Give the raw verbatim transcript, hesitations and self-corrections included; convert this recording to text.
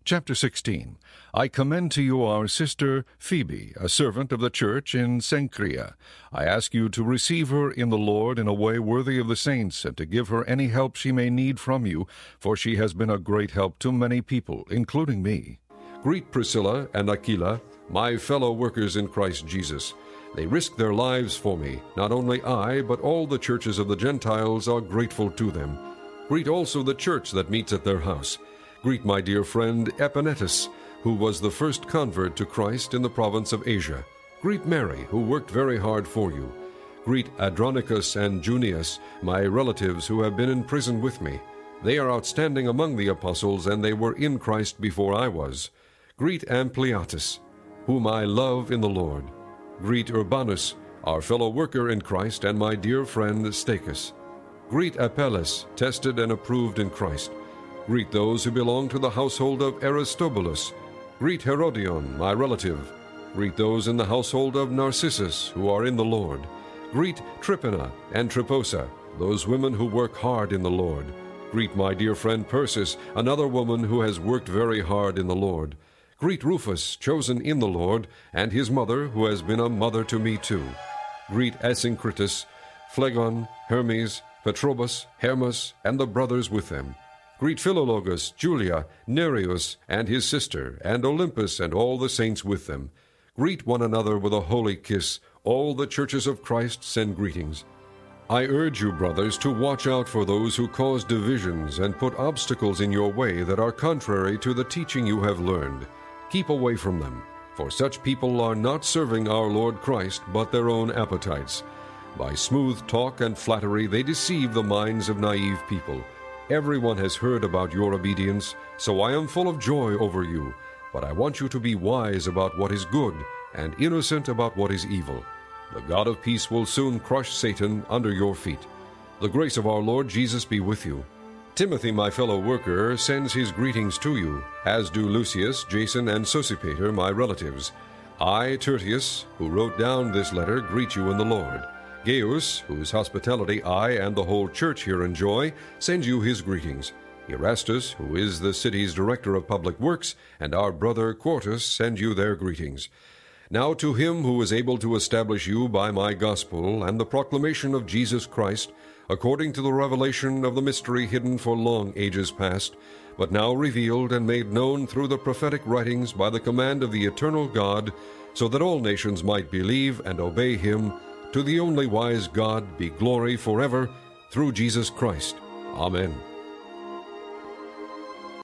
Chapter sixteen. I commend to you our sister Phoebe, a servant of the church in Cenchrea. I ask you to receive her in the Lord in a way worthy of the saints, and to give her any help she may need from you, for she has been a great help to many people, including me. Greet Priscilla and Aquila, my fellow workers in Christ Jesus. They risk their lives for me. Not only I, but all the churches of the Gentiles are grateful to them. Greet also the church that meets at their house. Greet my dear friend Epanetus, who was the first convert to Christ in the province of Asia. Greet Mary, who worked very hard for you. Greet Andronicus and Junius, my relatives who have been in prison with me. They are outstanding among the apostles, and they were in Christ before I was. Greet Ampliatus, whom I love in the Lord. Greet Urbanus, our fellow worker in Christ, and my dear friend Stachys. Greet Apelles, tested and approved in Christ. Greet those who belong to the household of Aristobulus. Greet Herodion, my relative. Greet those in the household of Narcissus, who are in the Lord. Greet Tryphena and Tryphosa, those women who work hard in the Lord. Greet my dear friend Persis, another woman who has worked very hard in the Lord. Greet Rufus, chosen in the Lord, and his mother, who has been a mother to me too. Greet Asyncritus, Phlegon, Hermes, Petrobus, Hermas, and the brothers with them. Greet Philologus, Julia, Nereus, and his sister, and Olympus, and all the saints with them. Greet one another with a holy kiss. All the churches of Christ send greetings. I urge you, brothers, to watch out for those who cause divisions and put obstacles in your way that are contrary to the teaching you have learned. Keep away from them, for such people are not serving our Lord Christ, but their own appetites. By smooth talk and flattery they deceive the minds of naive people. Everyone has heard about your obedience, so I am full of joy over you. But I want you to be wise about what is good and innocent about what is evil. The God of peace will soon crush Satan under your feet. The grace of our Lord Jesus be with you. Timothy, my fellow worker, sends his greetings to you, as do Lucius, Jason, and Sosipater, my relatives. I, Tertius, who wrote down this letter, greet you in the Lord. Gaius, whose hospitality I and the whole church here enjoy, sends you his greetings. Erastus, who is the city's director of public works, and our brother Quartus send you their greetings. Now to him who is able to establish you by my gospel and the proclamation of Jesus Christ, according to the revelation of the mystery hidden for long ages past, but now revealed and made known through the prophetic writings by the command of the eternal God, so that all nations might believe and obey him, to the only wise God be glory forever, through Jesus Christ. Amen.